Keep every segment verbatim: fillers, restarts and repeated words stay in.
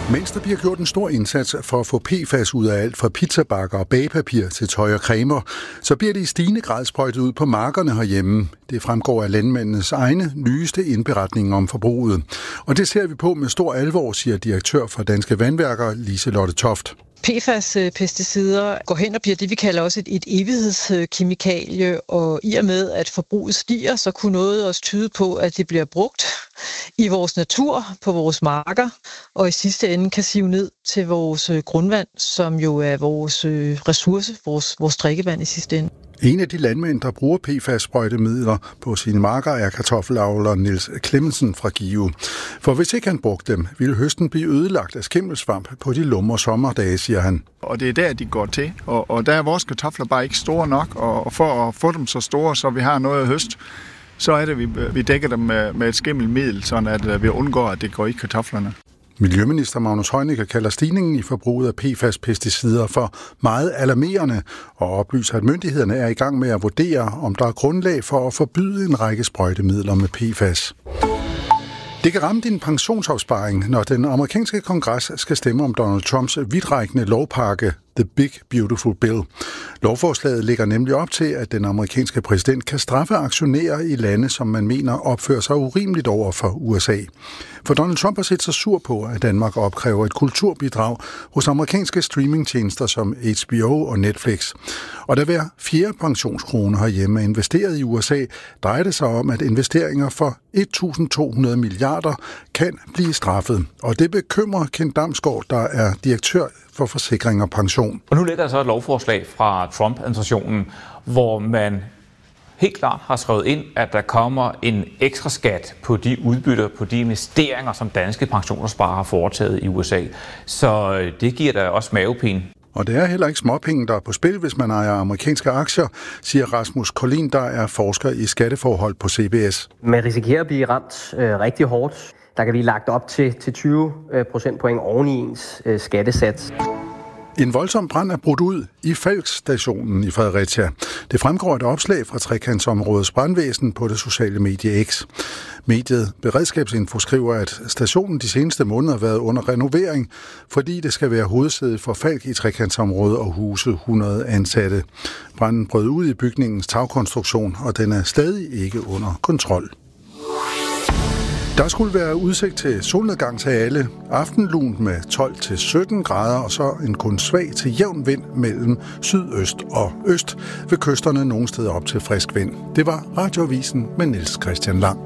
Mens der bliver gjort en stor indsats for at få P F A S ud af alt fra pizzabakker og bagepapir til tøj og cremer, så bliver det i stigende grad sprøjtet ud på markerne herhjemme. Det fremgår af landmændenes egne nyeste indberetninger om forbruget. Og det ser vi på med stor alvor, siger direktør for Danske Vandværker, Liselotte Toft. P F A S-pesticider går hen og bliver det, vi kalder også et, et evighedskemikalie, og i og med, at forbruget stiger, så kunne noget også tyde på, at det bliver brugt i vores natur, på vores marker, og i sidste ende kan sive ned til vores grundvand, som jo er vores ressource, vores, vores drikkevand i sidste ende. En af de landmænd, der bruger P F A S-sprøjtemidler på sine marker, er kartoffelavler Niels Clemmensen fra Give. For hvis ikke han brugte dem, ville høsten blive ødelagt af skimmelsvamp på de lumre sommerdage, siger han. Og det er der, de går til. Og, og der er vores kartofler bare ikke store nok, og for at få dem så store, så vi har noget at høste, så er det, at vi, vi dækker dem med, med et skimmelmiddel, sådan at vi undgår, at det går i kartoflerne. Miljøminister Magnus Heunicke kalder stigningen i forbruget af P F A S-pesticider for meget alarmerende og oplyser, at myndighederne er i gang med at vurdere, om der er grundlag for at forbyde en række sprøjtemidler med P F A S. Det kan ramme din pensionsopsparing, når den amerikanske kongres skal stemme om Donald Trumps vidtrækkende lovpakke, The Big Beautiful Bill. Lovforslaget lægger nemlig op til, at den amerikanske præsident kan straffe aktionærer i lande, som man mener opfører sig urimeligt over for U S A. For Donald Trump har set sig sur på, at Danmark opkræver et kulturbidrag hos amerikanske streamingtjenester som H B O og Netflix. Og da hver fjerde pensionskrone herhjemme er investeret i U S A, drejer det sig om, at investeringer for et tusind to hundrede milliarder kan blive straffet. Og det bekymrer Ken Damsgaard, der er direktør for forsikring og pension. Og nu ligger der så et lovforslag fra Trump-administrationen, hvor man helt klart har skrevet ind, at der kommer en ekstra skat på de udbytter, på de investeringer, som danske pensionsopsparere har foretaget i U S A. Så det giver da også mavepine. Og det er heller ikke småpenge, der er på spil, hvis man ejer amerikanske aktier, siger Rasmus Collin, der er forsker i skatteforhold på C B S. Man risikerer at blive ramt øh, rigtig hårdt. Der kan blive lagt op til, til tyve procentpoint oven i ens øh, skattesats. En voldsom brand er brudt ud i Falk-stationen i Fredericia. Det fremgår et opslag fra trekantsområdets brandvæsen på det sociale medie X. Mediet Beredskabsinfo skriver, at stationen de seneste måneder har været under renovering, fordi det skal være hovedsæde for Falk i trekantsområdet og huse hundrede ansatte. Branden brød ud i bygningens tagkonstruktion, og den er stadig ikke under kontrol. Der skulle være udsigt til solnedgang til alle, aftenlunt med tolv til sytten grader, og så en kun svag til jævn vind mellem sydøst og øst, ved kysterne nogle steder op til frisk vind. Det var Radioavisen med Niels Christian Lang.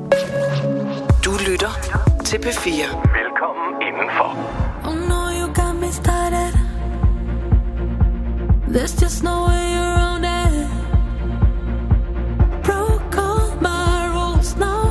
Du lytter til P fire. Velkommen indenfor. Oh no, you got me started. There's just no way around it. Broke all my rules now.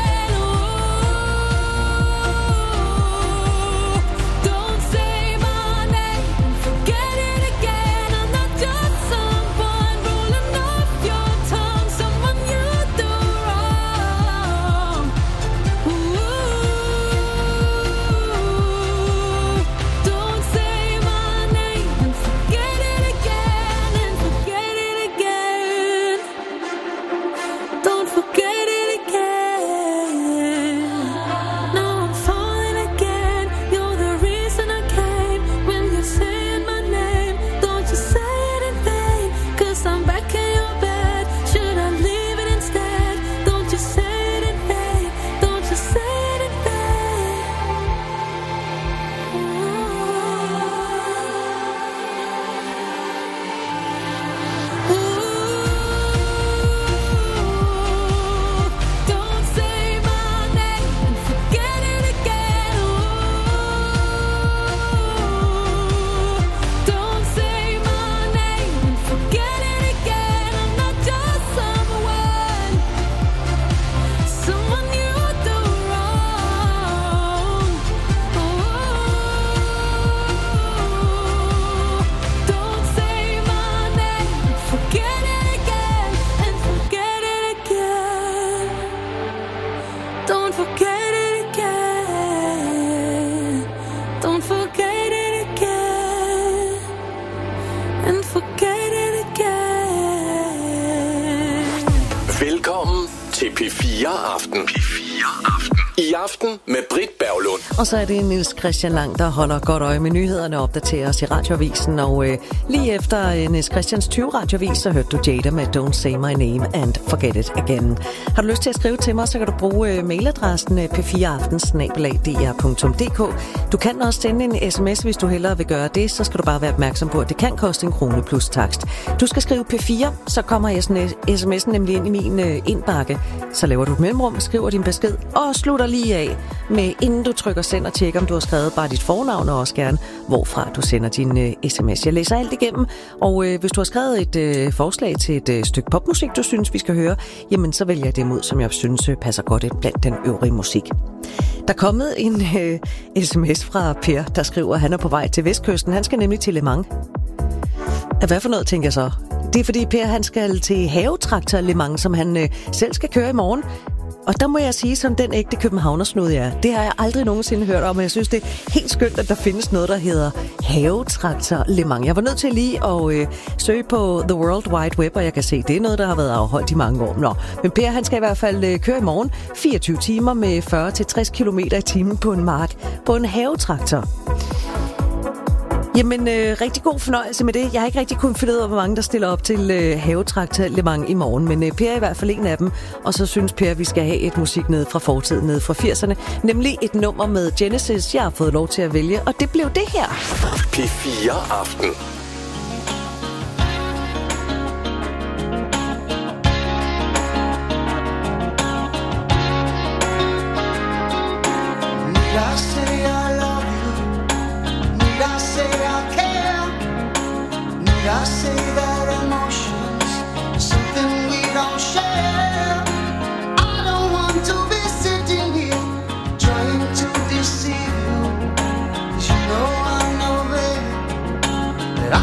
Don't say my Don't forget it again. And forget it again. Velkommen til P fire Aften. P fire Aften. I aften med Britt Berglund. Og så er det Niels Christian Lang, der holder godt øje med nyhederne og opdaterer os i Radioavisen. Og øh, lige efter øh, Niels Christians tyve Radioavis, så hørte du Jada med Don't Say My Name and Forget It Again. Har du lyst til at skrive til mig, så kan du bruge øh, mailadressen øh, p fire aften snabel-a d r punktum d k. Du kan også sende en sms, hvis du hellere vil gøre det. Så skal du bare være opmærksom på, at det kan koste en krone plus takst. Du skal skrive P fire, så kommer sms'en nemlig ind i min øh, indbakke. Så laver du et mellemrum, skriver din besked og slutter lige af med, inden du trykker send og tjekker, om du har skrevet bare dit fornavn og også gerne, hvorfra du sender din øh, sms. Jeg læser alt igennem, og øh, hvis du har skrevet et øh, forslag til et øh, stykke popmusik, du synes, vi skal høre, jamen så vælger jeg det ud, som jeg synes øh, passer godt ind blandt den øvrige musik. Der er kommet en øh, sms fra Per, der skriver, at han er på vej til Vestkysten. Han skal nemlig til Le Mans. Hvad for noget, tænker jeg så? Det er fordi Per, han skal til havetraktor Le Mans, som han øh, selv skal køre i morgen. Og der må jeg sige, som den ægte københavnersnud jeg er, det har jeg aldrig nogensinde hørt om, og jeg synes, det er helt skønt, at der findes noget, der hedder havetraktor Le Mans. Jeg var nødt til lige at øh, søge på The World Wide Web, og jeg kan se, det er noget, der har været afholdt i mange år. Nå, men Per, han skal i hvert fald øh, køre i morgen fireogtyve timer med fyrre til tres kilometer i timen på en mark på en havetraktor. Jamen, øh, rigtig god fornøjelse med det. Jeg har ikke rigtig kunnet finde ud af, hvor mange der stiller op til øh, havetraktor Le Mans i morgen, men øh, Per er i hvert fald en af dem. Og så synes Per, at vi skal have et musik ned fra fortiden, ned fra firserne, nemlig et nummer med Genesis, jeg har fået lov til at vælge, og det blev det her. P fire Aften. I say that emotions are something we don't share. I don't want to be sitting here trying to deceive you, 'cause you know I know, baby, that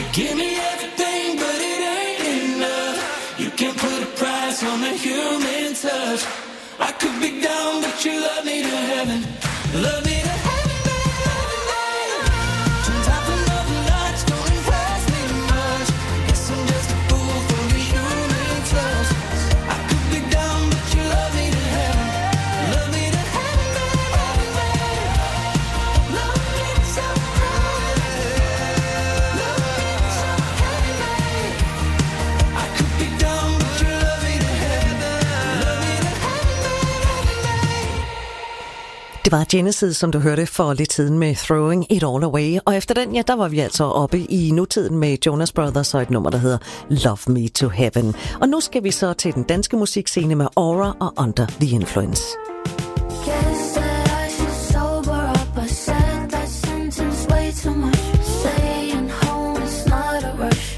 Give me everything, but it ain't enough. You can't put a price on the human touch. I could be down, but you love me to heaven. Love me to heaven, baby, heaven, baby. Turns out the love lights don't impress me much. Guess I'm just a fool for the human touch. I could be down, but you love me to heaven. Love me to heaven, baby, heaven, baby. Love me so heaven. Love me so heaven, baby. I could be down, but you love me to heaven. Love me to heaven, baby, heaven, baby. Det var Genesis, som du hørte for lidt siden med Throwing It All Away. Og efter den, ja, der var vi altså oppe i nutiden med Jonas Brothers og et nummer, der hedder Love Me to Heaven. Og nu skal vi så til den danske musikscene med Aura og Under the Influence. Guess that I should sober up. I said that sentence way too much. Staying home is not a rush.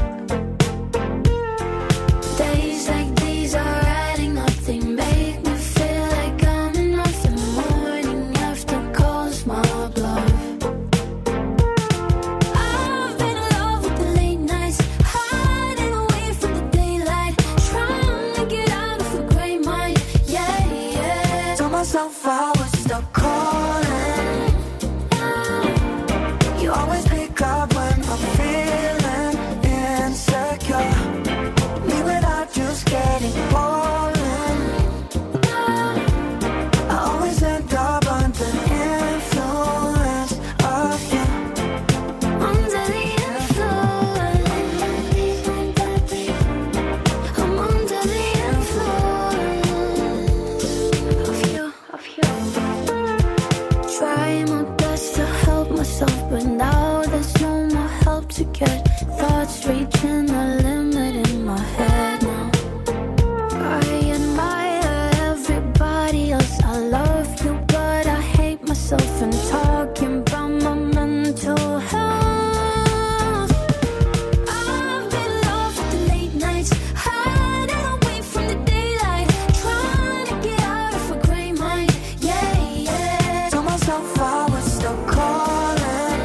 Days like these are adding up. They make me feel like I'm enough. The morning after calls my bluff. I've been in love with the late nights, hiding away from the daylight, trying to get out of the gray mind. Yeah, yeah. Told myself I would stop calling. You always pick up when I'm feeling insecure. Me without just getting boring. I always end up under influence of you. Under the influence. I'm under the influence of you, of you. Try my best to help myself, but now there's no more help to get. Thoughts reaching the limit in my head now. I admire everybody else. I love you, but I hate myself and talking about my mental health. I've been in love with the late nights, hiding away from the daylight, trying to get out of a gray mind. Yeah, yeah. Told myself I would stop calling.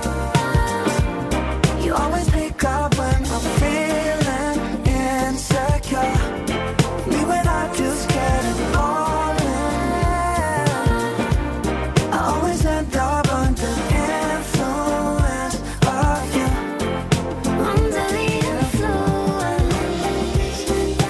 You always pick up when I'm feeling insecure. Me without just getting boring. I always end up under influence of you. Under the influence.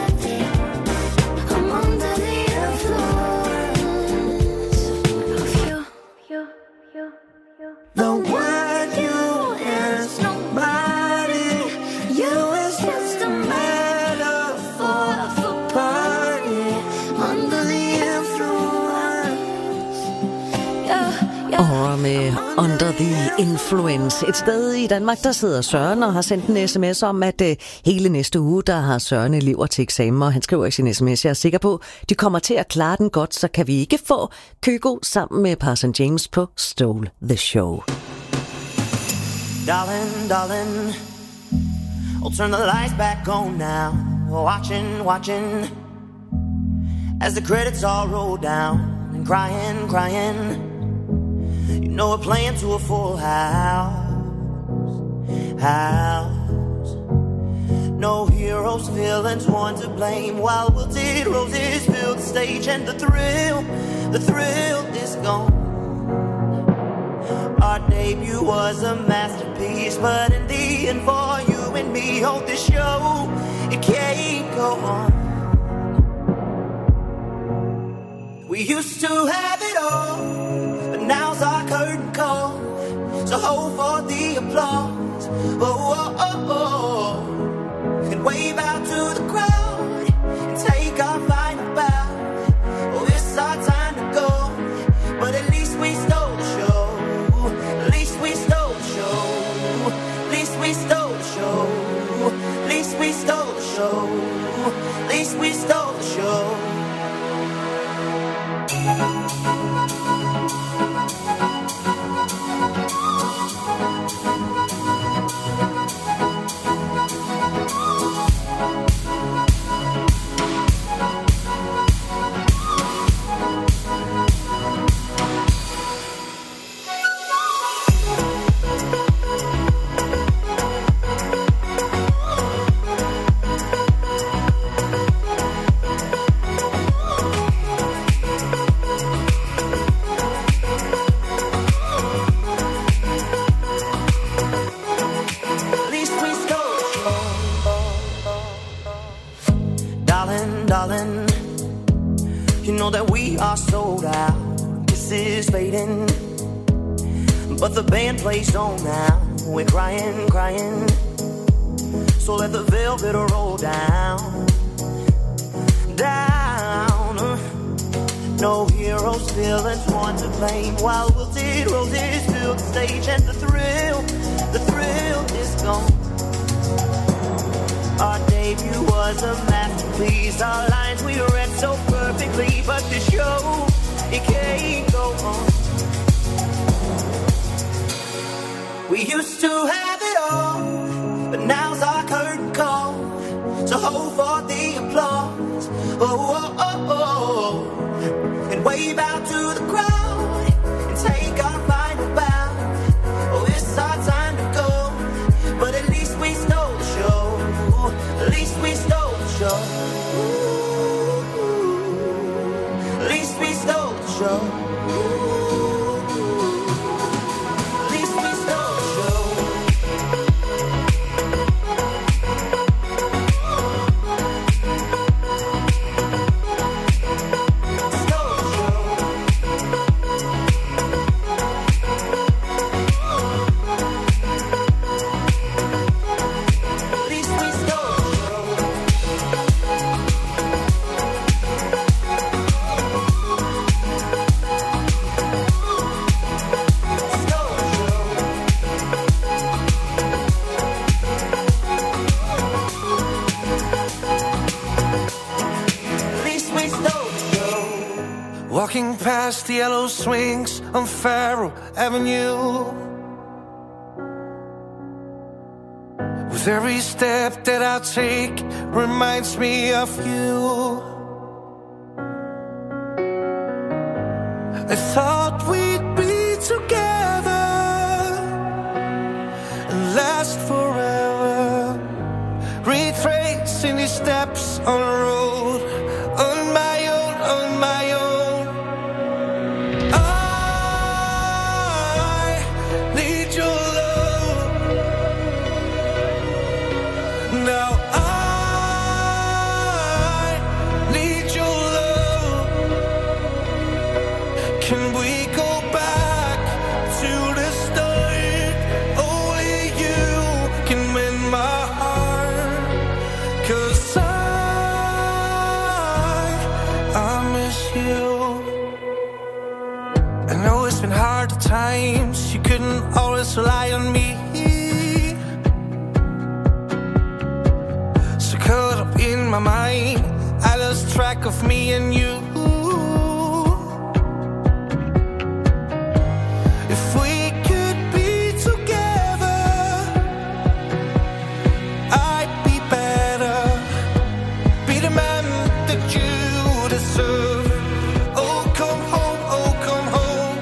I'm under the influence of you, you, you, you. The word you is nobody. You is just a metaphor for party. Under the influence. Yeah, yeah. Aura med Under the Influence. Et sted i Danmark, der sidder Søren og har sendt en sms om, at uh, hele næste uge, der har Søren elever til eksamen, og han skriver i sin sms, jeg er sikker på, de kommer til at klare den godt, så kan vi ikke få Kygo sammen med Parson James på Stole the Show. Darling, darling, I'll turn the lights back on now. Watching, watching, as the credits all roll down. And crying, crying, you know we're playing to a full house. House. No heroes, villains, one to blame. While wilted roses fill the stage, and the thrill, the thrill is gone. Our debut was a masterpiece, but in the end, for you and me, hold this show, it can't go on. We used to have it all, but now's our curtain call. So hold for the applause, oh, oh, oh, oh. And wave out to the crowd and take our final bow. Oh, it's our time to go, but at least we stole the show. At least we stole the show. At least we stole the show. At least we stole the show. At least we stole the show. know that we are sold out. This is fading, but the band plays on now. We're crying, crying. So let the velvet roll down, down. No heroes, villains, one to blame. While wilted roses fill the stage, and the thrill, the thrill is gone. Our debut was a masterpiece. Our lines we read so perfectly, but the show, it can't go on. We used to have it all, but now's our curtain call. So hold for the applause, oh, oh, oh, oh. And wave out to the crowd and take our final bow. Oh, it's our time to go, but at least we stole the show. At least we stole the show. Ooh, at least we stole the show. Walking past the yellow swings on Faro Avenue, with every step that I take reminds me of you. I thought we'd be together and last forever, retracing these steps on the road on my own, on my own. Times you couldn't always rely on me, so caught up in my mind I lost track of me and you. If we could be together, I'd be better, be the man that you deserve. Oh, come home, oh, come home.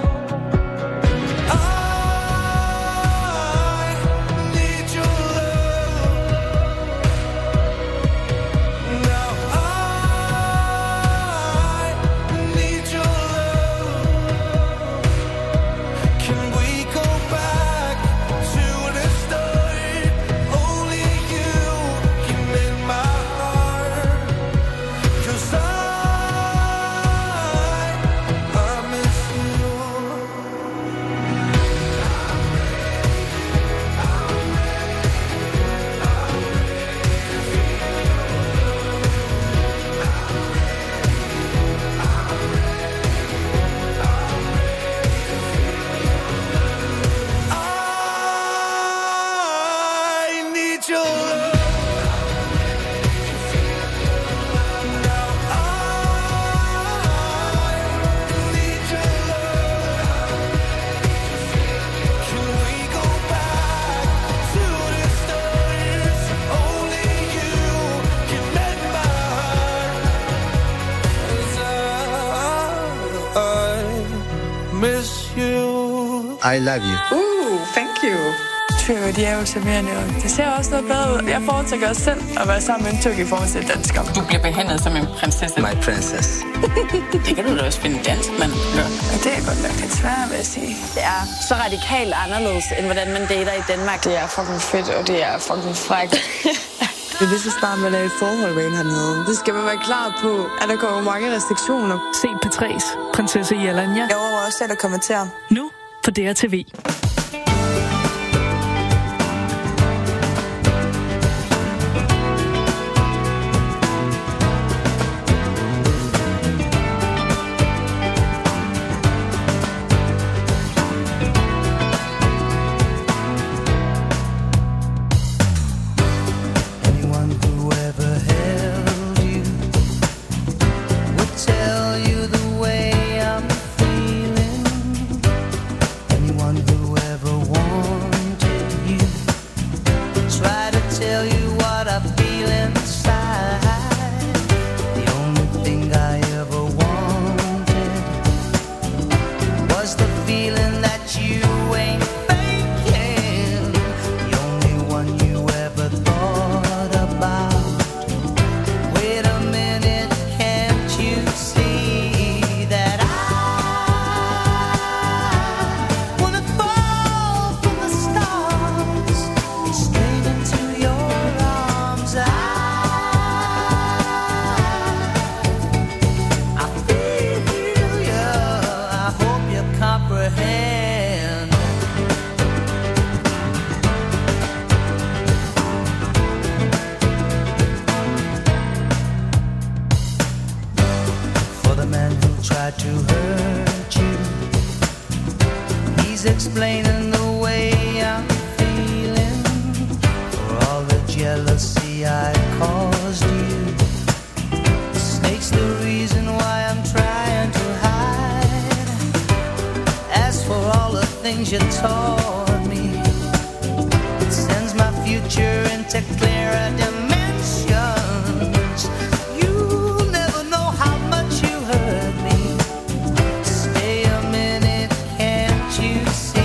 I love you. Uh, thank you. Tyrker, de er jo charmerende, og det ser også noget bedre ud. Jeg foretrækker også selv at være sammen med en tyrk i forhold til dansker. Du bliver behandlet som en prinsesse. My princess. Det kan du da også finde dansk, mand. Ja, det er godt nok lidt svært, vil jeg sige. Det er så radikalt anderledes, end hvordan man dater i Danmark. Det er fucking fedt, og det er fucking frækt. Det er lige så snart, man er i et forhold med en hernede. Det skal man være klar på, at der kommer mange restriktioner. Se P tre's Prinsesse Jelanja. Jeg overvejer også, at der kommer til. Nu på D R T V. Explaining the way I'm feeling for all the jealousy I caused you. The snake's the reason why I'm trying to hide. As for all the things you taught me, it sends my future into clearer dimensions. You'll never know how much you hurt me. Stay a minute, can't you see?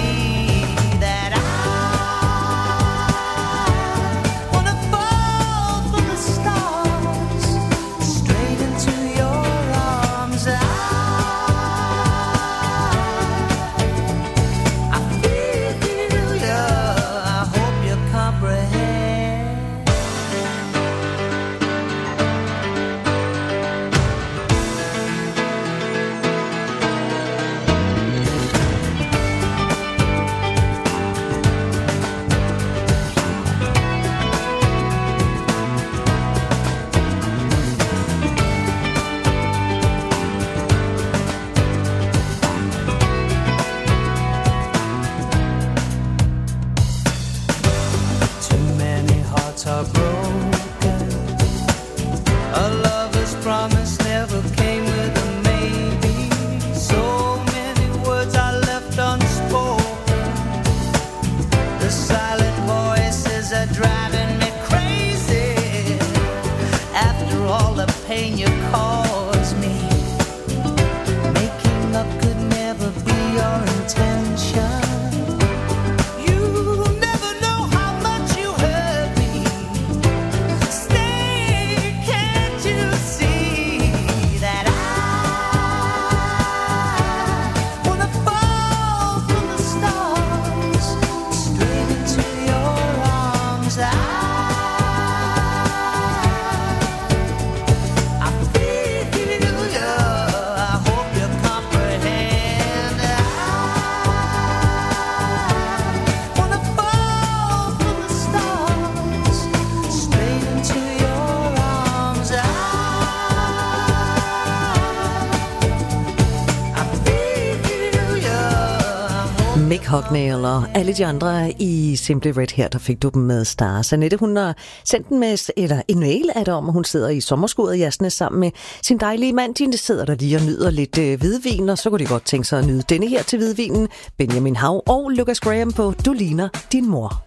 Mick Hucknall og alle de andre i Simply Red her, der fik du dem med Stars. Annette, hun har sendt en, med, eller en mail af det om, at hun sidder i sommerskuret i Jasnes sammen med sin dejlige mand. De sidder der lige og nyder lidt øh, hvidvin, og så kunne de godt tænke sig at nyde denne her til hvidvinen. Benjamin Hav og Lucas Graham på Du ligner din mor.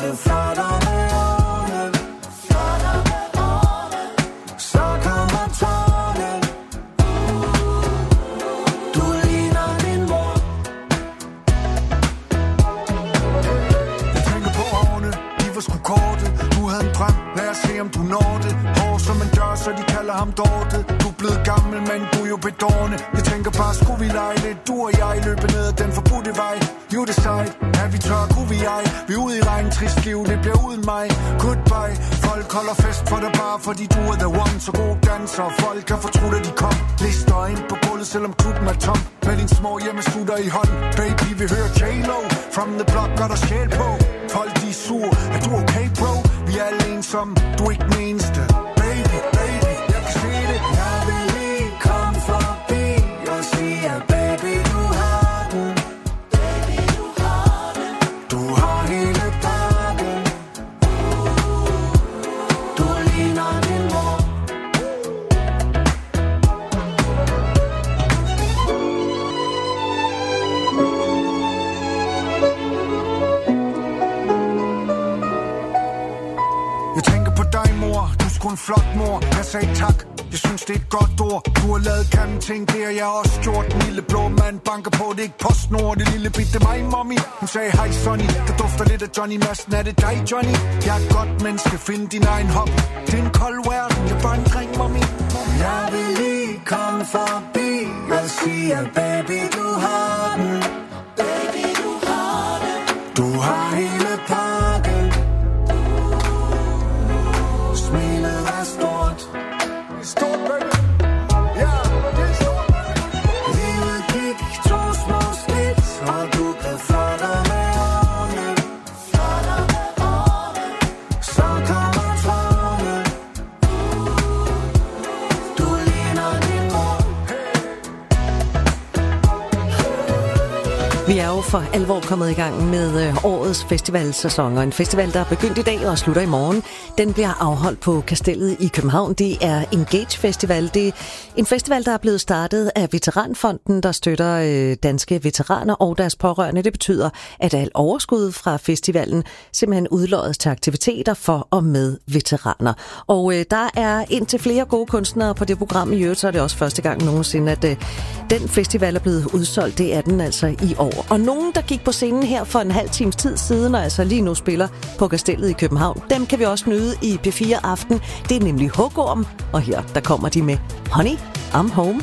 Så kom og tag så de kalder ham Dorte. Du er blevet gammel, men du er jo bedårende. Jeg tænker bare, skulle vi lege lidt, du og jeg løbe ned ad den forbudte vej. You decide, er vi tør, kunne vi ej. Vi er ude i regn, trist liv, det bliver uden mig. Goodbye, folk holder fest for dig bare, fordi du er the one. Så god danser, folk kan fortrudt, at de kom. Lister ind på gulvet, selvom klubben er tom. Med din små hjemmeslutter i hånden. Baby, vi hører J-Lo, from the block, gør der sjæl på. Folk de er sur, er du okay bro? Vi er alle ensomme, du er ikke den eneste. Baby, baby, jeg kan se det. Jeg vil lige komme forbi og sige, at baby, du har den. Baby, du har den. Du har hele pakken. Du ligner din mor. Jeg tænker på dig, mor. Du er sgu en flot mor. Jeg sagde tak. Jeg synes, det er et godt ord. Du har lavet kanden ting, det har jeg også gjort. Den lille blå mand banker på, det er ikke PostNord. Det lille bitte mig, mommy. Hun sagde, hej Sonny. Der dufter lidt af Johnny Madsen. Er det dig, Johnny? Jeg er et godt menneske. Find din egen hop. Det er en kold verden. Jeg er bare en dreng, mommy. Jeg vil lige komme forbi og sige, at baby, du har den. Baby, du har den. Du har hele pakken. Smilet er stort. Stort, baby. Ja, det er stort, baby. Livet gik to små skridt, og du blev flottere med årene. Flottere med årene. Så kommer tårne. Du ligner din mor. Vi er jo for alvor kommet i gang med øh, årets festivalsæson, og en festival, der er begyndt i dag og slutter i morgen. Den bliver afholdt på Kastellet i København. Det er Engage Festival. Det er en festival, der er blevet startet af Veteranfonden, der støtter øh, danske veteraner og deres pårørende. Det betyder, at al overskud fra festivalen simpelthen udloddes til aktiviteter for og med veteraner. Og øh, der er indtil flere gode kunstnere på det program. I øvrigt så er det også første gang nogensinde, at øh, den festival er blevet udsolgt. Det er den altså i år. Og nogen, der gik på scenen her for en halv times tid siden, og altså lige nu spiller på Kastellet i København, dem kan vi også nyde i P fire Aften. Det er nemlig Hugorm, og her der kommer de med Honey, I'm Home.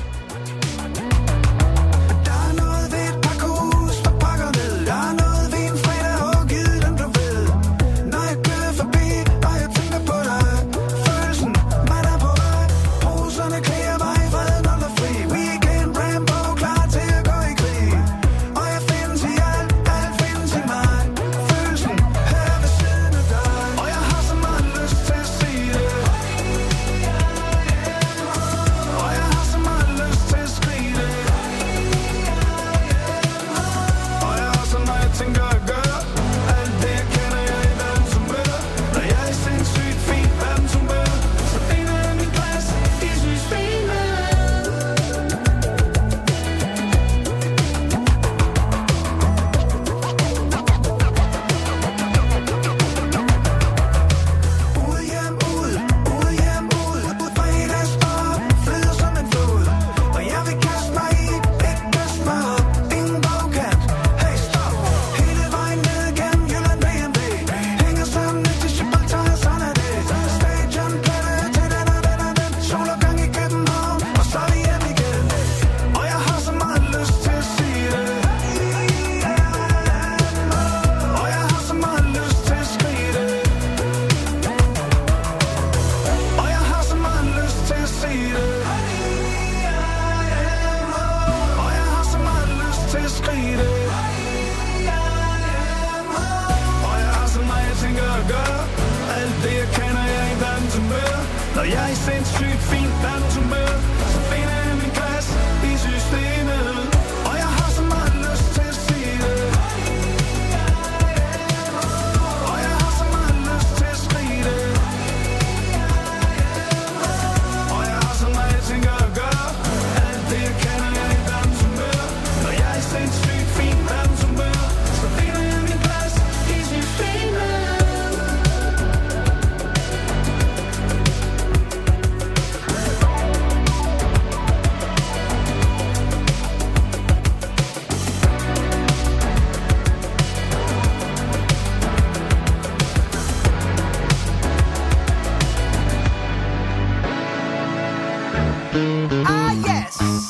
Ah, yes.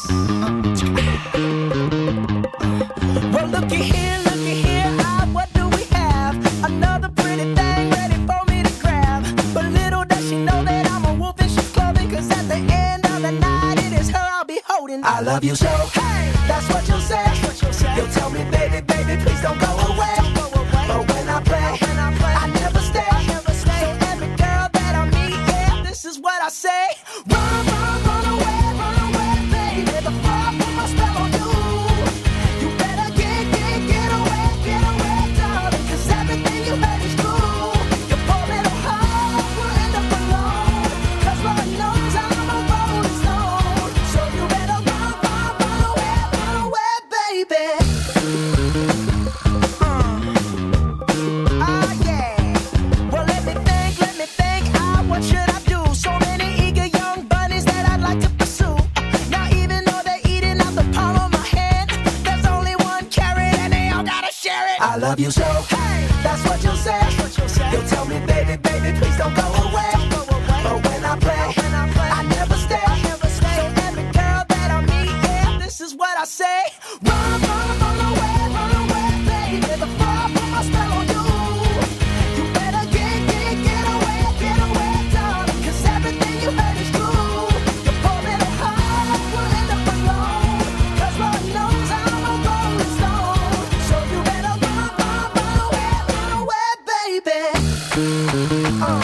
Well, looky here, looky here. Ah, what do we have? Another pretty thing ready for me to grab. But little does she know that I'm a wolf in sheep's clothing. Cause at the end of the night, it is her I'll be holding. I love you so. Hey, that's what you'll say. That's what you'll say. You'll tell me, baby, baby, please don't go away. Don't go away. But when I play, when I, play I never stay. I never stay. So every girl that I meet, yeah, this is what I say. Run, run, run away, run away, baby. The fire put my spell on you. You better get, get, get away, get away, darling. Cause everything you heard is true. Your poor little heart will end up alone. Cause Lord knows I'm a rolling stone. So you better run, run, run away, run away, baby. Ah, yeah. Well, let me think, let me think. Ah, what should I do? So many eager young bunnies that I'd like to pursue. Now, even though they're eating out the palm of my hand, there's only one carrot and they all gotta share it. I love you so. Hey, that's what you'll say. That's what you'll say. You'll tell me, baby, baby, please don't go away. Don't go away. But when I play, when I, play I never stay. I never stay. So every girl that I meet, yeah, this is what I say. Run, run, run away, run away, baby. The fire put my spell on you. You better get, get, get away, get away, darling. Cause everything you heard is true. Your poor little heart will end up alone. Cause Lord knows I'm a rolling stone. So you better run, run, run away, run away, baby. Uh.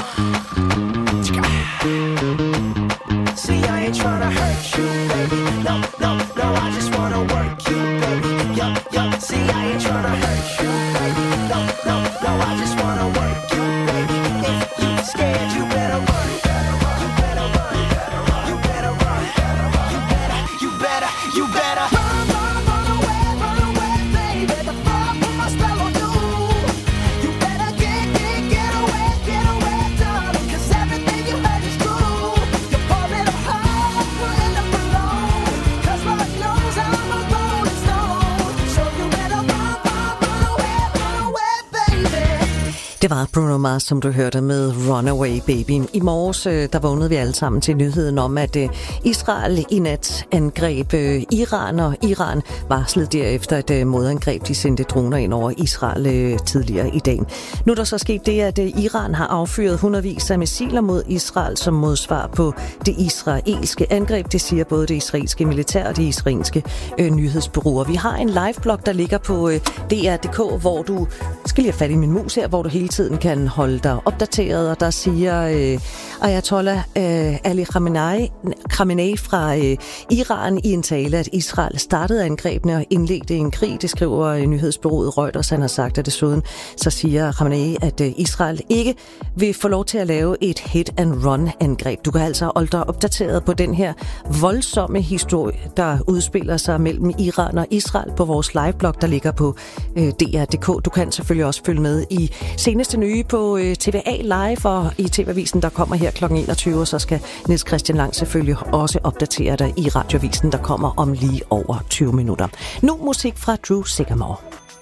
See, I ain't tryna hurt you, baby. No, no, no, I just wanna work you, baby. Yo, yo, see, I ain't tryna hurt you, baby. No, no, no, I just wanna work you, baby. If you scared, you better run. You better run. You better run. You better, you better, you better run, run, run away, run away, baby. The fire put my spell on you. You better get, get, get away, get away, darling. Cause everything you heard is true. Your poor little heart will end up alone. Cause Lord knows I'm a rolling stone. So you better run, run, run away, run away, baby. Det var Bruno Mars, som du hørte med Runaway Baby. I morges øh, der vågnede vi alle sammen til nyheden om, at øh, Israel i nat angreb øh, Iran, og Iran varslede derefter et øh, modangreb. De sendte droner ind over Israel øh, tidligere i dag. Nu er der så sket det, at øh, Iran har affyret hundredvis af missiler mod Israel som modsvar på det israelske angreb. Det siger både det israelske militær og det israelske øh, nyhedsbureauer. Vi har en live-blog, der ligger på øh, D R punktum d k, hvor du skal lige have fat i min mus her, hvor du hele tiden kan holde dig opdateret, og der siger øh, Ayatollah øh, Ali Khamenei, Khamenei fra øh, Iran i en tale, at Israel startede angrebene og indledte en krig. Det skriver øh, nyhedsbureauet Reuters. Han har sagt, at desuden så siger Khamenei, at øh, Israel ikke vil få lov til at lave et hit-and-run-angreb. Du kan altså holde dig opdateret på den her voldsomme historie, der udspiller sig mellem Iran og Israel på vores liveblog, der ligger på øh, D R punktum d k. Du kan selvfølgelig også følge med i seneste nye på øh, T V A Live og i T V-avisen, der kommer her klokken enogtyve, og så skal Niels Christian Lang selvfølgelig også opdatere dig i radioavisen, der kommer om lige over tyve minutter. Nu musik fra Drew Sigamore.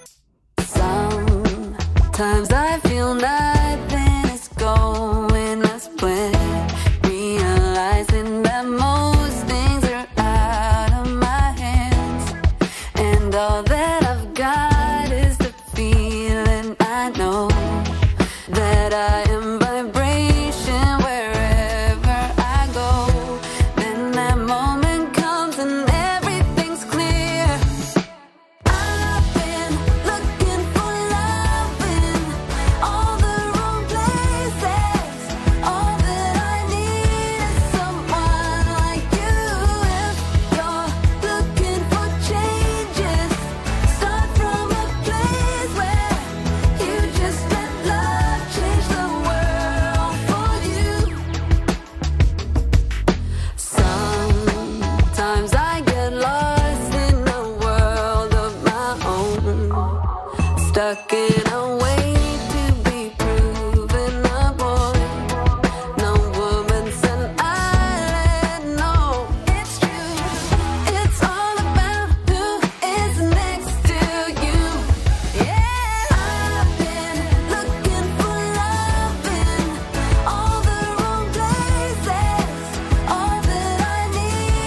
Sometimes I feel nothing is going as planned, realizing that most things are out of my hands, and all that I've got is the feeling I know that I am vibration wherever I go. Then that moment comes and everything's clear. I've been looking for love in all the wrong places. All that I need is someone like you. If you're looking for changes, start from a place where you just let love change the world for you. Sometimes I get lost in a world of my own, stuck in a way to be proven a boy. No woman's an island, no, it's true. It's all about who is next to you. Yeah, I've been looking for love in all the wrong places. All that I need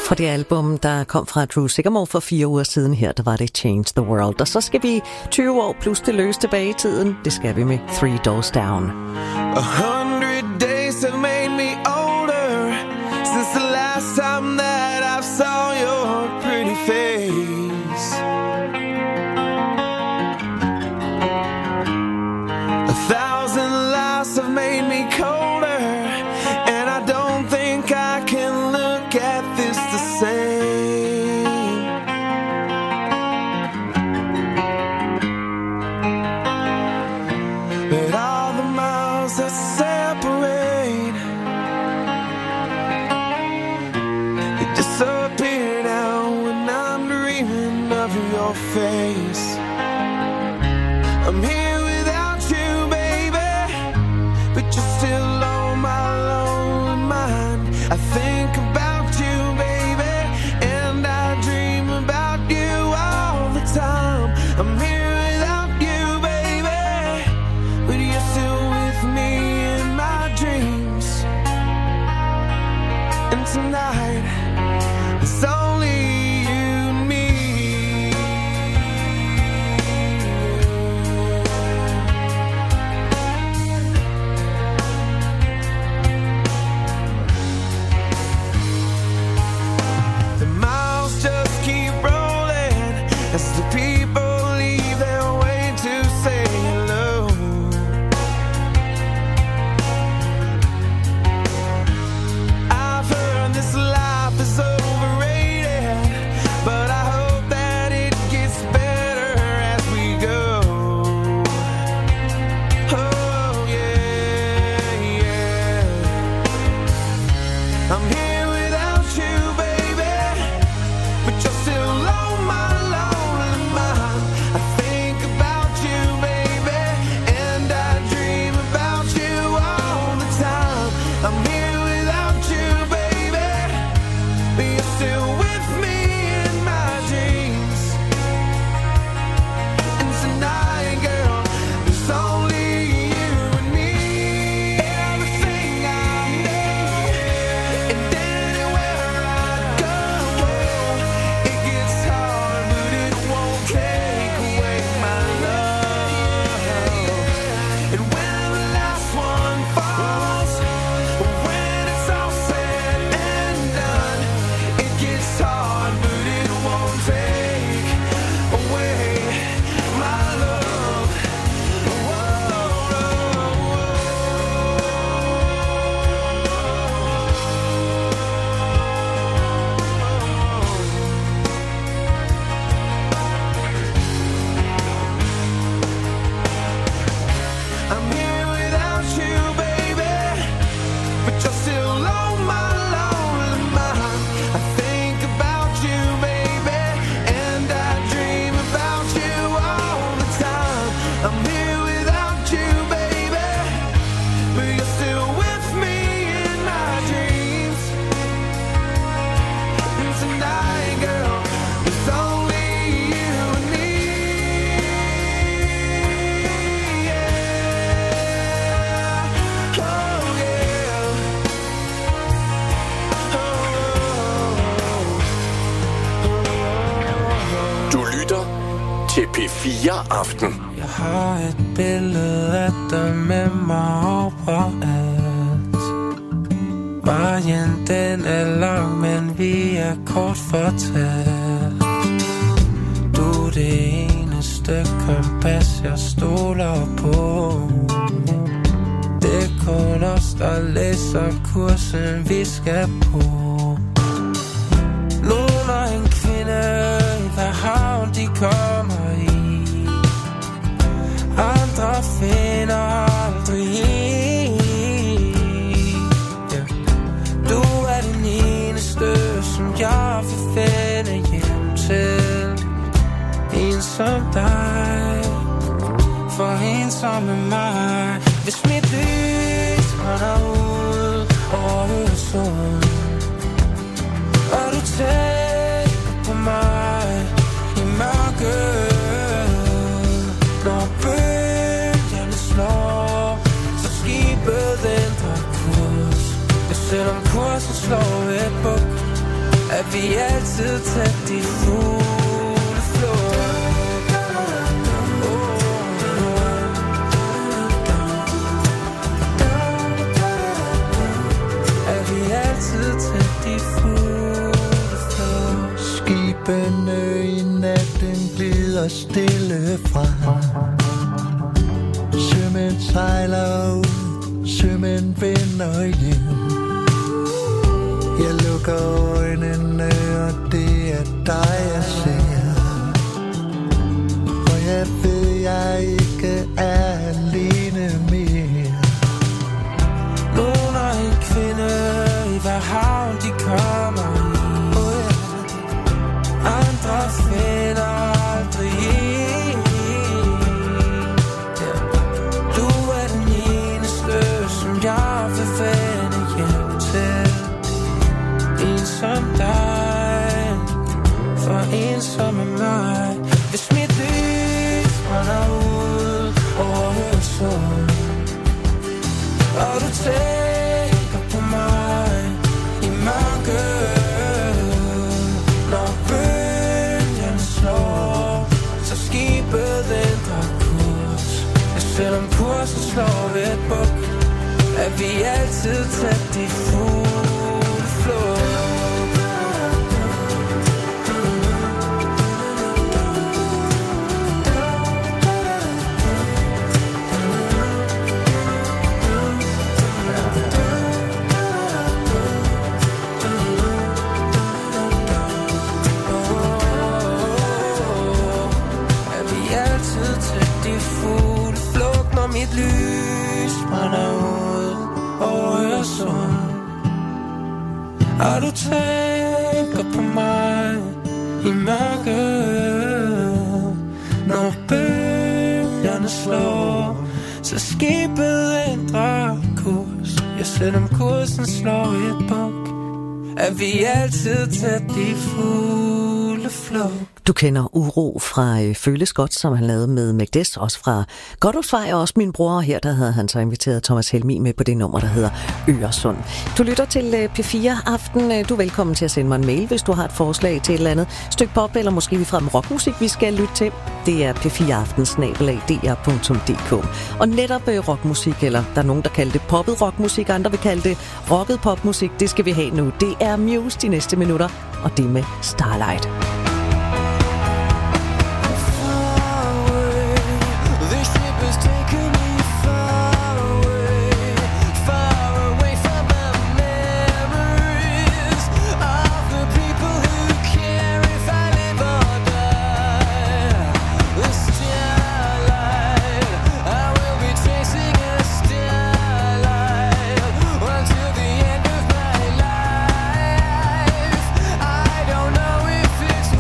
Fra det album, der kom fra Drew Sigamore for fire uger siden her, der var det Change the World. Og så skal vi tyve år plus det løs tilbage i tiden. Det skal vi med Three Doors Down. A hundred days have made me older since the last time that I saw your pretty face. A thousand lives have made me colder, and I don't think I can look at this the same. But all the miles that separate, they disappear now when I'm dreaming of your face. I'm here without you, baby, but you're still on my lonely mind. I think about you, baby, and I dream about you all the time. I'm here without you, baby, but you're still with me in my dreams. And tonight, it's only you and me. The miles just keep rolling as the people leave their way to say hello. I've heard this life is overrated, but I hope that it gets better as we go. Oh yeah, yeah. I'm here without you, baby, but you're still on my lonely mind. I think about you, baby, and I dream about you all the time. I'm here without you, baby, but you're still with me in my dreams. And tonight, girl, it's only you and me. Everything I need, and anywhere I go, it gets hard, but it won't take away my love. And when the last one falls, when it's all said and done, it gets hard, but it won't take away my love. I'm here without you, baby, but you're still on my lonely mind. I think about you, baby, and I dream about you all the time. I'm here without you, baby, but you're still with me in my dreams. And tonight, girl, it's only you and me. Yeah. Oh yeah. Du lytter til P fire Aften. Jeg har et billede af dig med mig overalt. Vejen den er lang, men vi er kort fortalt. Du er det eneste kompas, jeg stoler på. Det er kun os, der læser kursen, vi skal på. Nogen er en kvinde, i hvad havn de kommer i. Andre finder aldrig en. Ja. Du er den eneste, som jeg vil finde hjem til. En som dig, for en som med mig. Hvis mit lys brænder ud over Øresund, og du tænker på mig i mørket, når bølgerne slår, så skibet ændrer kurs. Ja, selvom kursen slår et buk, er vi altid tæt i fugleflug. Er vi altid tæt i fugleflug. Skibene i natten glider stille fra. Sømænd sejler ud, sømænd vender hjem. Jeg lukker øjnene, og det er dig, jeg ser. For jeg ved, jeg ikke er alene mere. Nogen og en kvinde i hver havn, de kommer i. Andre finder aldrig en. Du er den eneste, som jeg vil vende hjem til. En som dig, for en som er mig. Hvis mit lys brænder ud over horisont, og du tænker på mig i mørket, når bølgen slår, så skibet ændrer kurs. Ja, selvom kursen slår ved et buk, er vi altid tæt i fugleflug. Mit lys brænder ud over Øresund, og du tænker på mig i mørket. Når bølgerne slår, så skibet ændrer kurs. Ja, selvom kursen slår et buk, er vi altid tæt i fugleflug. Du kender Uro fra øh, Føles Godt, som han lavede med Magdes, også fra Godthåbsvej, og også min bror her, der havde han så inviteret Thomas Helmi med på det nummer, der hedder Øresund. Du lytter til øh, P fire Aften. Du er velkommen til at sende mig en mail, hvis du har et forslag til et eller andet stykke pop, eller måske ligefrem rockmusik, vi skal lytte til. Det er p fire aften snabel-a d r punktum d k. Og netop øh, rockmusik, eller der er nogen, der kalder det poppet rockmusik, andre vil kalde det rocket popmusik, det skal vi have nu. Det er Muse de næste minutter, og det med Starlight. It's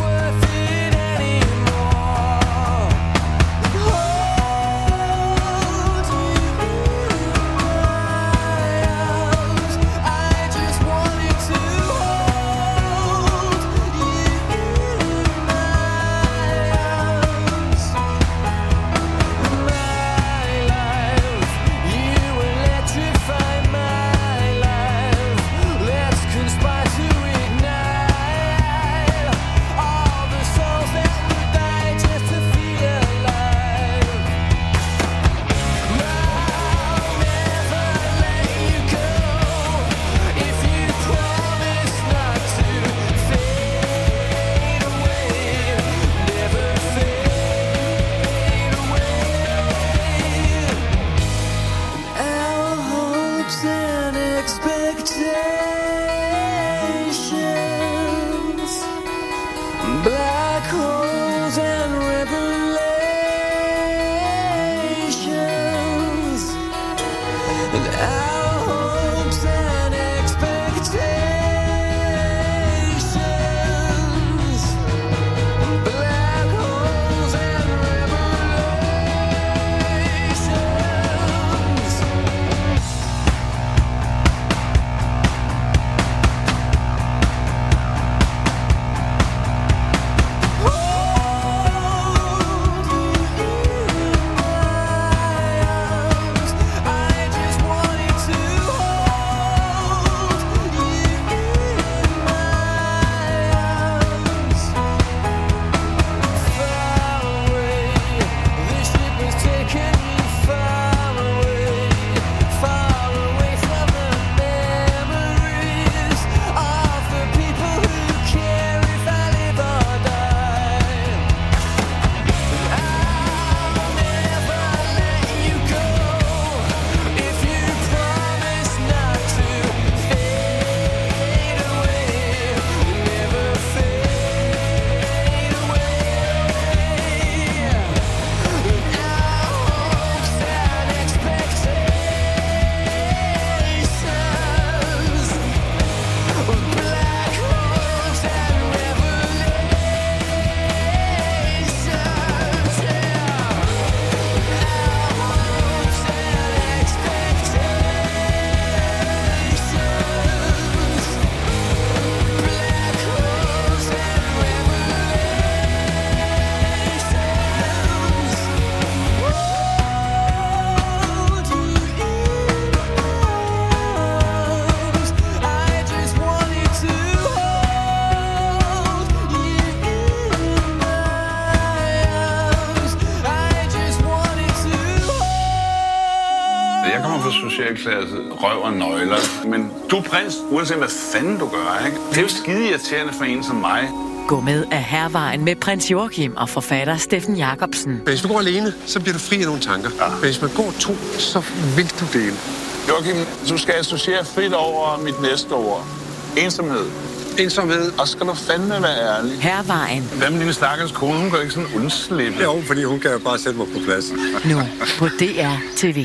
kommer fra socialklasse, røv og nøgler. Men du er prins, uanset hvad fanden du gør, ikke? Det er jo skide irriterende for en som mig. Gå med af Hærvejen med prins Joachim og forfatter Steffen Jacobsen. Hvis du går alene, så bliver du fri af nogle tanker. Ja. Hvis man går to, så vil du dele. Joachim, du skal associere frit over mit næste ord. Ensomhed. Ensomhed. Og skal du fandme være ærlig. Hærvejen. Hvad med din stakkels kone? Hun kan ikke sådan undslippe. Jo, fordi hun kan jo bare sætte mig på plads. Nu på D R T V.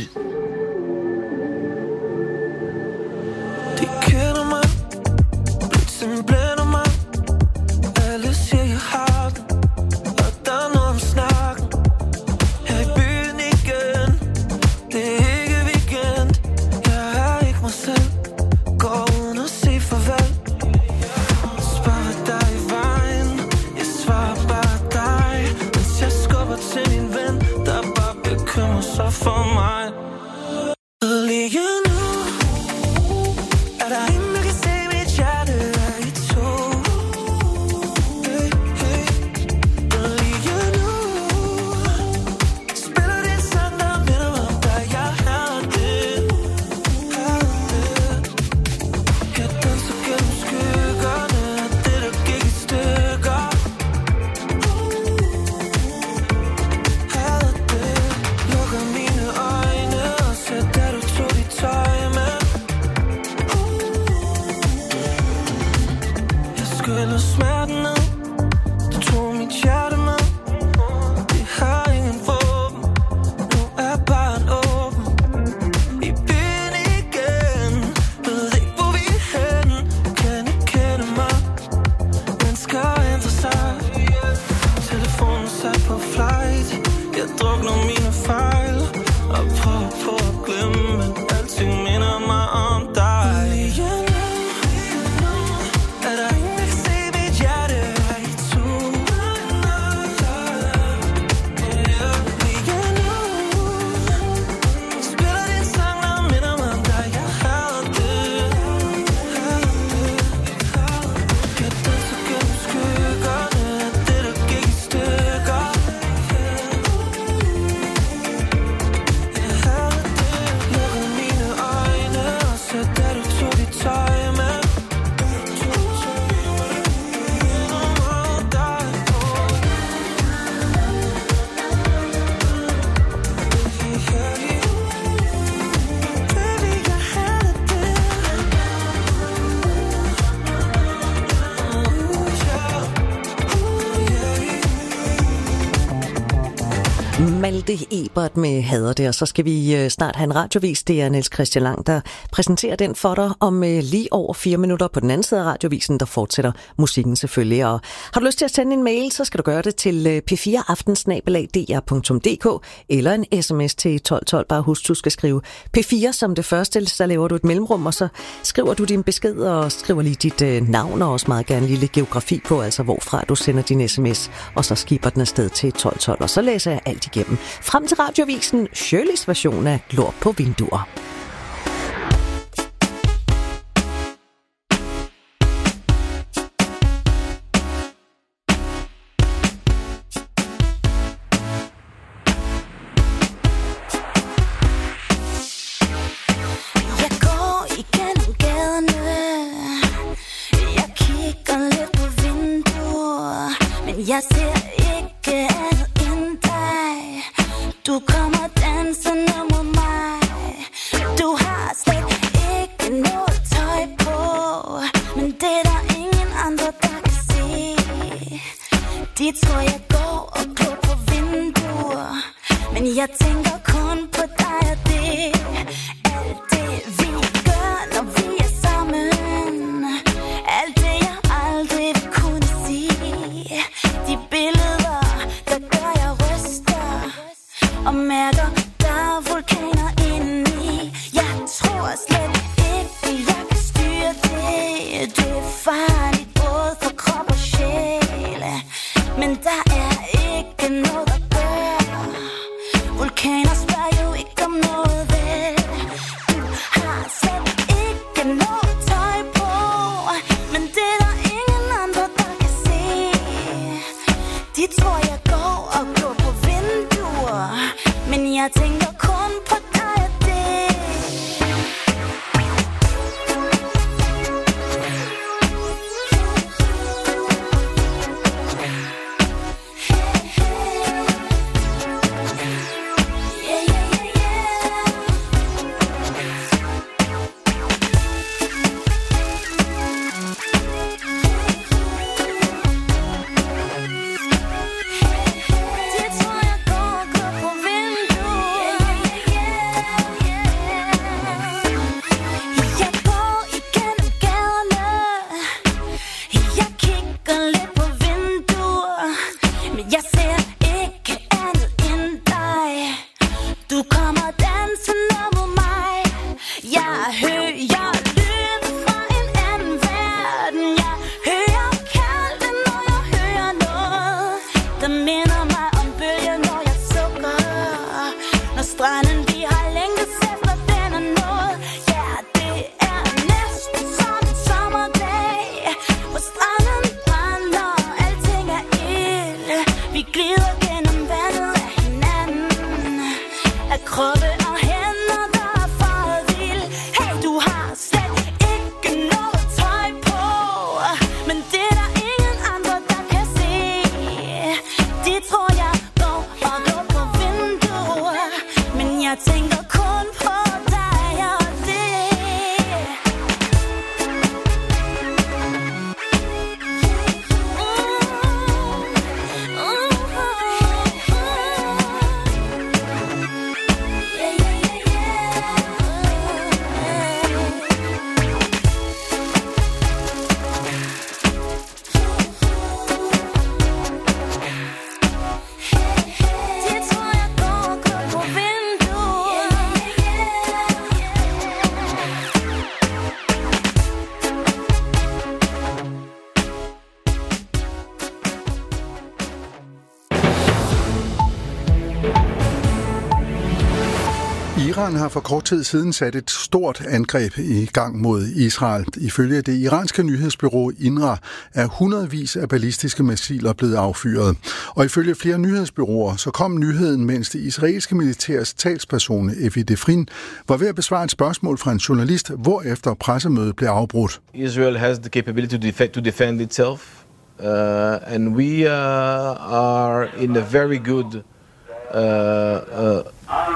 De kender mig, blitzen blænder mig. Alle siger, jeg har den, og der er noget om snakken. Her i byen igen, det er ikke weekend. Jeg er ikke mig selv, går uden at sige farvel. Spørger dig i vejen, jeg svarer bare dig. Mens jeg skubber til min ven, der bare bekymrer sig for mig. Lige nu er der ingen, der kan se mit hjerte er i to. Hey, hey. Lige nu spiller det en sang, der minder mig om dig. Jeg havde det, havde det. Jeg danser gennem skyggerne, det der gik i stykker. Havde det, lukker mine øjne og ser, da du tog dit tøj med. Jeg skyller smerten ned, du tog mit hjerte med. Det har ingen våben, nu er barn åben. I byen igen, ved ikke hvor vi er henne. Kan ikke kende mig, mennesker ændrer sig. Telefonen sat på flight, jeg drukner mine fejl. Og prøver på at glemme, men alting minder mig om dig. Lige nu er der ingen, der kan se mit hjerte er i to. Lige nu spiller det en sang, der minder mig om dig. Jeg havde det, havde det. Jeg danser gennem skyggerne, det der gik i stykker. Jeg havde det, lukker mine øjne og ser, da du tog dit tøj med. Malte Ebert med Hader det, og så skal vi øh, snart have en radiovis. Det er Niels Christian Lang, der præsenterer den for dig om øh, lige over fire minutter. På den anden side af radiovisen, der fortsætter musikken selvfølgelig. Og har du lyst til at sende en mail, så skal du gøre det til øh, p fire aften snabel-a d r punktum d k eller en sms til tolv tolv. Bare husk, du skal skrive P fire som det første, så laver du et mellemrum, og så skriver du din besked og skriver lige dit øh, navn og også meget gerne lille geografi på, altså hvorfra du sender din sms, og så skipper den afsted til tolv tolv, og så læser jeg alt igennem. Frem til radiovisen, Shirleys version af Glor på vinduer. Jeg går igennem gaderne, jeg kigger lidt på vinduer, men jeg ser ikke andet end dig. Du kommer dansende mod mig, du har slet ikke noget tøj på, men det er der ingen andre, der kan se. Dit tror jeg går og glor på vinduer, men jeg tænker kun på dig og det. Alt det vi gør, når vi er sammen, alt det jeg aldrig vil kunne sige. De billeder, der gør jeg ryster og mærker, der er vulkaner indeni. Jeg tror slet ikke, jeg kan styre det. Det er farligt både for krop og sjæl, men der er ikke noget at gøre. Vulkaner spørger jo ikke om noget, vel? Du har slet ikke noget tøj på, men det er der ingen andre, der kan se. De tror jeg går og glor på vinduer, men jeg tænker kun på dig og det. Kom og dans nu med mig. Jeg hører lyd fra en anden verden. Jeg hører kalde, når jeg hører noget, der minder mig om bølger, når jeg sukker. Når stranden vi har længtes efter, den er nået. Ja, det er næsten som en sommerdag, hvor stranden brænder, alting er ild. Vi glider gennem vandet af hinanden, af kroppe og hænder, der er faret vild. Hey, du har slet ikke noget tøj på, men det er der ingen andre, der kan se. De tror jeg går og går på vinduer, men jeg tænker kun på dig og det. De tror jeg går og går på vinduer. Iran har for kort tid siden sat et stort angreb i gang mod Israel. Ifølge det iranske nyhedsbureau INRA er hundredvis af ballistiske missiler blevet affyret. Og ifølge flere nyhedsbureauer så kom nyheden, mens det israelske militærs talsperson Evi Defrin var ved at besvare et spørgsmål fra en journalist, hvorefter pressemødet blev afbrudt. Israel has the capability to defend, to defend itself, uh, and we uh, are in a very good uh, uh,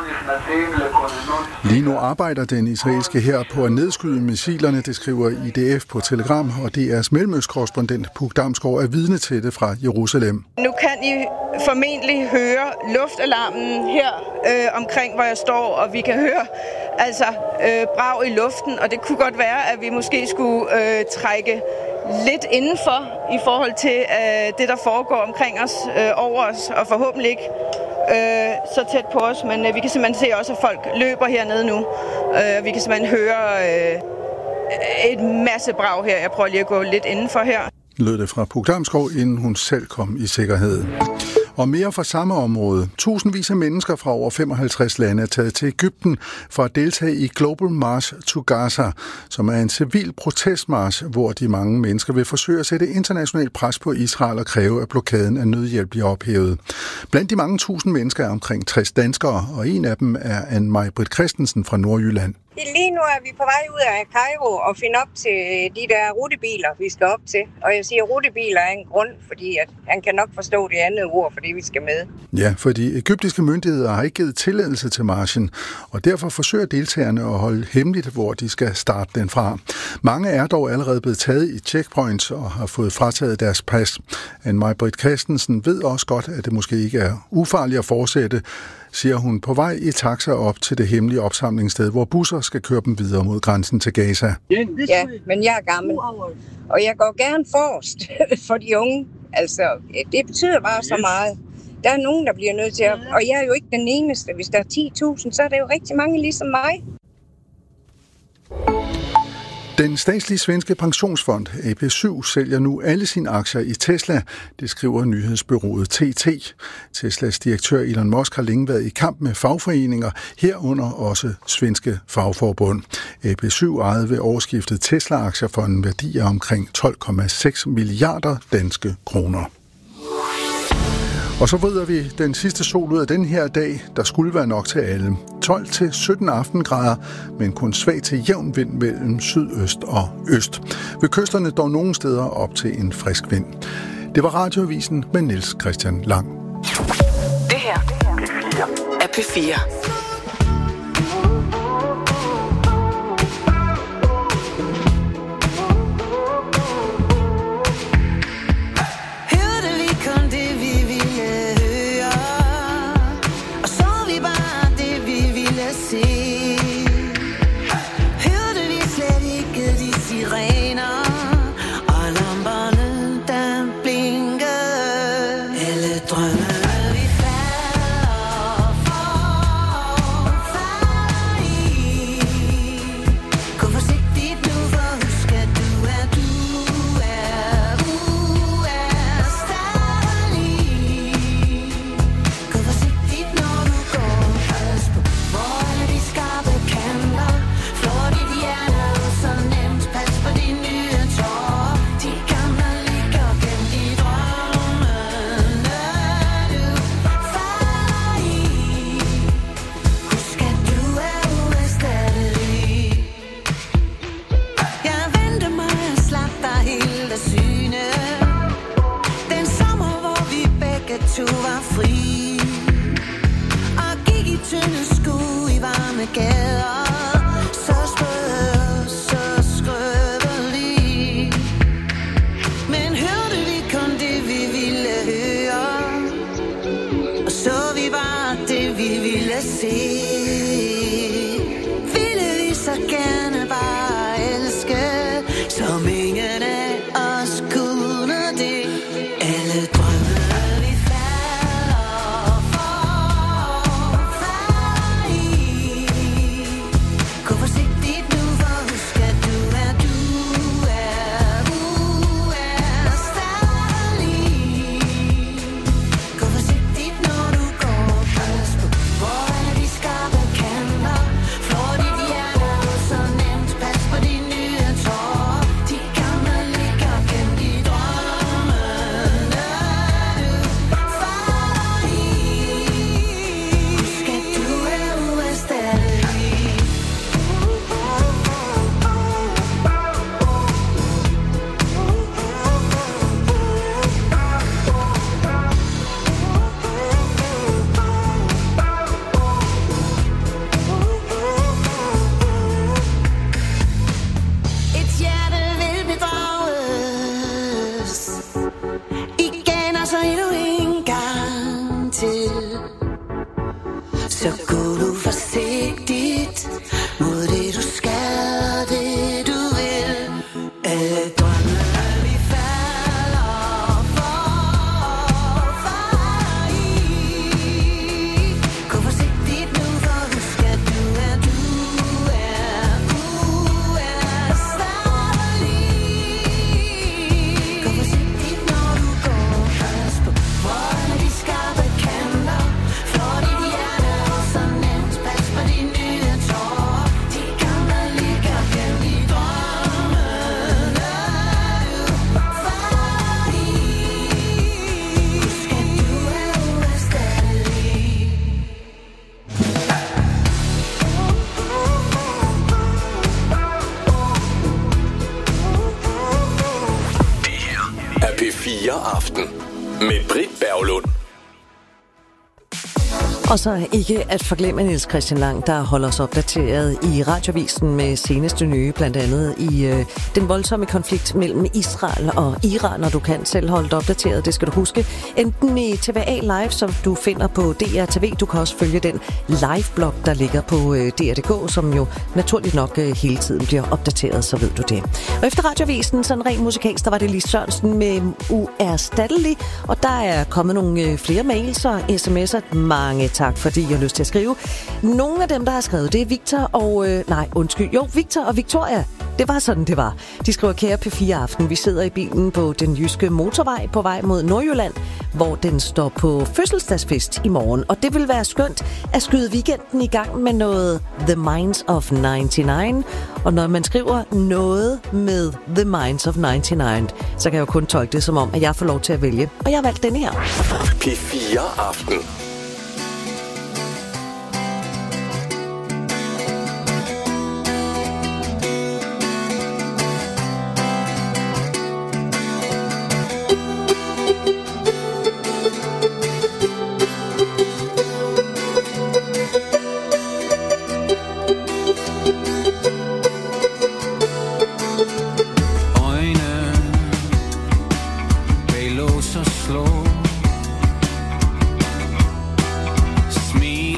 Lige nu arbejder den israelske hær på at nedskyde missilerne, det skriver I D F på Telegram, og D R's mellemøstkorrespondent Puk Damsgaard er vidne til det fra Jerusalem. Nu kan I formentlig høre luftalarmen her øh, omkring, hvor jeg står, og vi kan høre altså øh, brag i luften, og det kunne godt være, at vi måske skulle øh, trække lidt indenfor i forhold til øh, det, der foregår omkring os, øh, over os, og forhåbentlig ikke øh, så tæt på os, men øh, vi kan simpelthen se også, at folk løber hernede nu. Øh, vi kan simpelthen høre øh, et masse brag her. Jeg prøver lige at gå lidt indenfor her. Lød det fra Puk Damsgaard, inden hun selv kom i sikkerhed. Og mere fra samme område. Tusindvis af mennesker fra over femoghalvtreds lande er taget til Egypten for at deltage i Global March to Gaza, som er en civil protestmarch, hvor de mange mennesker vil forsøge at sætte internationalt pres på Israel og kræve, at blokaden af nødhjælp bliver ophævet. Blandt de mange tusind mennesker er omkring tres danskere, og en af dem er Anne-Maj-Britt Christensen fra Nordjylland. Lige nu er vi på vej ud af Cairo og finder op til de der rutebiler, vi skal op til. Og jeg siger rutebiler af en grund, fordi at han kan nok forstå det andet ord, for det vi skal med. Ja, fordi egyptiske myndigheder har ikke givet tilladelse til marchen, og derfor forsøger deltagerne at holde hemmeligt, hvor de skal starte den fra. Mange er dog allerede blevet taget i checkpoints og har fået frataget deres pas. Anne-Maj-Britt Christensen ved også godt, at det måske ikke er ufarligt at fortsætte, siger hun på vej i taxa op til det hemmelige opsamlingssted, hvor busser skal køre dem videre mod grænsen til Gaza. Ja, men jeg er gammel, og jeg går gerne forrest for de unge. Altså, det betyder bare så meget. Der er nogen, der bliver nødt til at... Og jeg er jo ikke den eneste. Hvis der er ti tusind, så er der jo rigtig mange ligesom mig. Den statslige svenske pensionsfond A P syv sælger nu alle sine aktier i Tesla, det skriver nyhedsbureauet T T. Teslas direktør Elon Musk har længe været i kamp med fagforeninger, herunder også svenske fagforbund. A P syv ejede ved årsskiftet Tesla-aktier for en værdi af omkring tolv komma seks milliarder danske kroner. Og så vrider vi den sidste sol ud af den her dag, der skulle være nok til alle. tolv til sytten aftengrader, men kun svag til jævn vind mellem sydøst og øst. Ved kysterne dog nogle steder op til en frisk vind. Det var Radioavisen med Niels Christian Lang. Det her er P fire. Drømme vi falder for varme gader. Så sprød, så skrøbelig. Men hørte vi kun det, vi ville høre? Og så vi var det, vi ville se. Ville vi så gerne bare elske, som ingen af os kunne det. Alle drømme vi falder for, falder i. Gå forsigtigt nu, for husk at du er, du er, du er stadig. Gå forsigtigt når du går, pas på, hvor er de skarpe kanter. Flår dit hjerte så nemt, pas på de nye tårer. De gamle ligger gemt i drømmene, du falder i. Husk at du er uerstattelig. Et hjerte vil bedrages igen, og så endnu en gang til. Så gå du forsigtigt mod det du skal, det du vil. Alle drømme vi falder for, falder i. Gå forsigtigt nu, for husk at du er, du er, uerstattelig. Gå forsigtigt når du går, pas på, hvor er de skarpe kanter. Flår dit hjerte så nemt, pas på de nye tårer. De gamle ligger gemt i drømmene, du falder i. Husk at du er uerstattelig. Er P fire Aften med Britt Berglund. Og så ikke at forglemme Niels Christian Lang, der holder os opdateret i Radioavisen med seneste nye, blandt andet i øh, den voldsomme konflikt mellem Israel og Iran, og du kan selv holde dig opdateret, det skal du huske. Enten i T V A Live, som du finder på D R T V, du kan også følge den live-blog, der ligger på øh, D R punktum D K, som jo naturligt nok øh, hele tiden bliver opdateret, så ved du det. Og efter Radioavisen, sådan ren musikalsk, der var det Lis Sørensen med Uerstattelig, og der er kommet nogle øh, flere mails og sms'er. Mange tak, fordi jeg har lyst til at skrive. Nogle af dem, der har skrevet, det er Victor og... Øh, nej, undskyld. Jo, Victor og Victoria. Det var sådan, det var. De skriver, kære P fire Aften. Vi sidder i bilen på den jyske motorvej på vej mod Nordjylland, hvor den står på fødselsdagsfest i morgen. Og det vil være skønt at skyde weekenden i gang med noget The Minds of nioghalvfems. Og når man skriver noget med The Minds of nioghalvfems, så kan jeg jo kun tolke det som om, at jeg får lov til at vælge. Og jeg har valgt denne her. P fire Aften